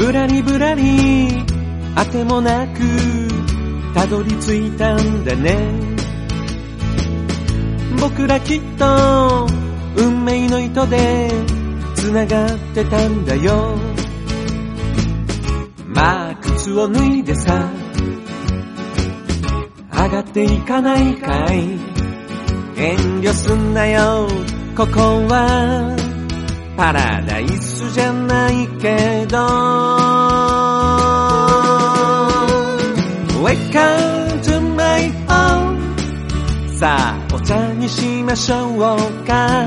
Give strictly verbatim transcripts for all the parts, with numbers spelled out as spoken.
ぶらりぶらりあてもなくたどり着いたんだね。僕らきっと運命の糸でつながってたんだよ。まあ靴を脱いでさ上がっていかないかい。遠慮すんなよ、ここはパラダイスじゃないけど。 Welcome to my home。 さあお茶にしましょうか。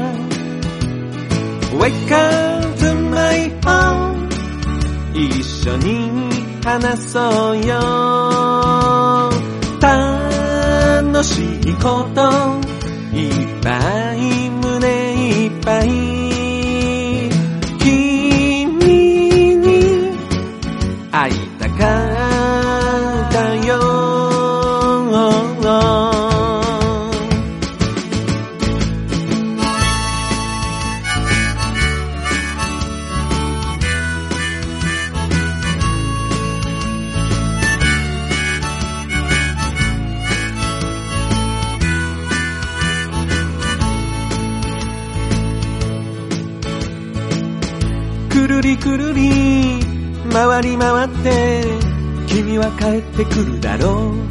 Welcome to my home。 一緒に話そうよ。楽しいこといっぱい胸いっぱい君に会いたかったよ。くるりくるり回り回って君は帰ってくるだろう。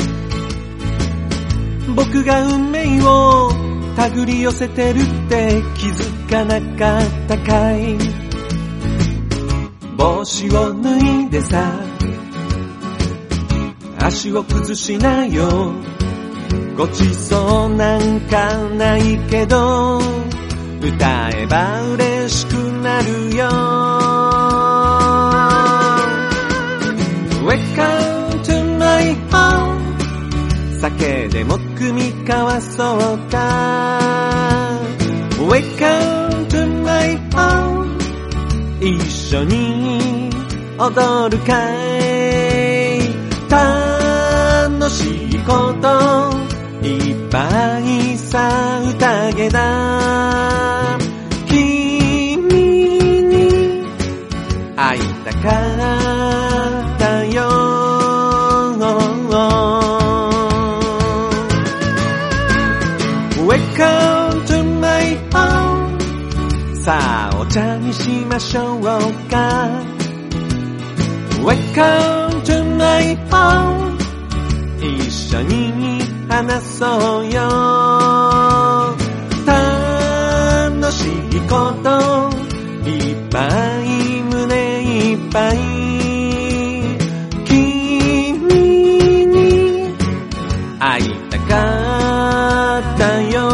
僕が運命を手繰り寄せてるって気づかなかったかい。帽子を脱いでさ足を崩しなよ。ごちそうなんかないけど歌えば嬉しくなるよ。 Welcome to my home。 酒でも酌み交わそうか。 Welcome to my home。 一緒に踊るかい。楽しいこといっぱいさ宴だ。君に会いたかったよ。 Welcome to my home。 さあお茶にしましょうか。 Welcome to my home。 一緒に話そうよ。楽しいこといっぱい胸いっぱい君に会いたかったよ。